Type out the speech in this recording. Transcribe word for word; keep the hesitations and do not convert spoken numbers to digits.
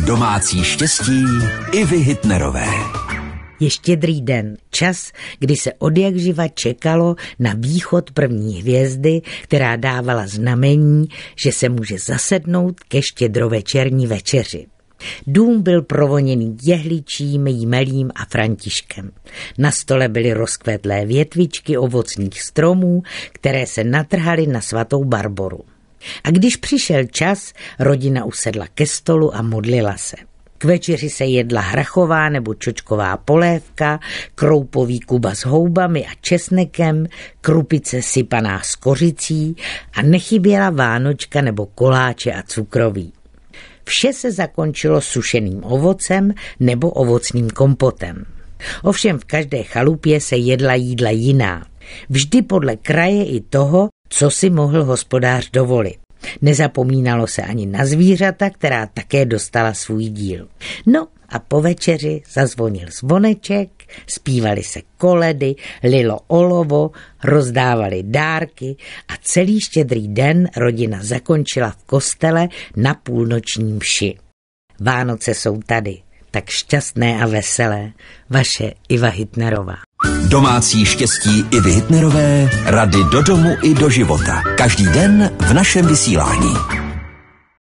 Domácí štěstí Ivy Hitnerové. Je Štědrý den, čas, kdy se odjakživa čekalo na východ první hvězdy, která dávala znamení, že se může zasednout ke štědrovečerní večeři. Dům byl provoněný jehličím, jmelím a Františkem. Na stole byly rozkvetlé větvičky ovocných stromů, které se natrhaly na svatou Barboru. A když přišel čas, rodina usedla ke stolu a modlila se. K večeři se jedla hrachová nebo čočková polévka, kroupový kuba s houbami a česnekem, krupice sypaná s kořicí a nechyběla vánočka nebo koláče a cukroví. Vše se zakončilo sušeným ovocem nebo ovocným kompotem. Ovšem v každé chalupě se jedla jídla jiná. Vždy podle kraje i toho, co si mohl hospodář dovolit. Nezapomínalo se ani na zvířata, která také dostala svůj díl. No a po večeři zazvonil zvoneček, zpívaly se koledy, lilo olovo, rozdávali dárky a celý Štědrý den rodina zakončila v kostele na půlnoční mši. Vánoce jsou tady, tak šťastné a veselé. Vaše Iva Hitnerová. Domácí štěstí Ivy Hitnerové, rady do domu i do života. Každý den v našem vysílání.